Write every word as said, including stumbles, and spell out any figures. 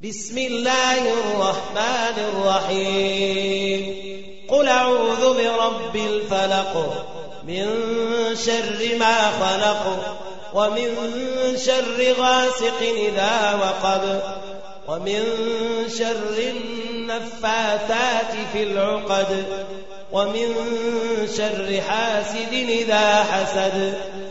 بسم الله الرحمن الرحيم قل أعوذ برب الفلق من شر ما خلق ومن شر غاسق إذا وقب ومن شر النفاثات في العقد ومن شر حاسد إذا حسد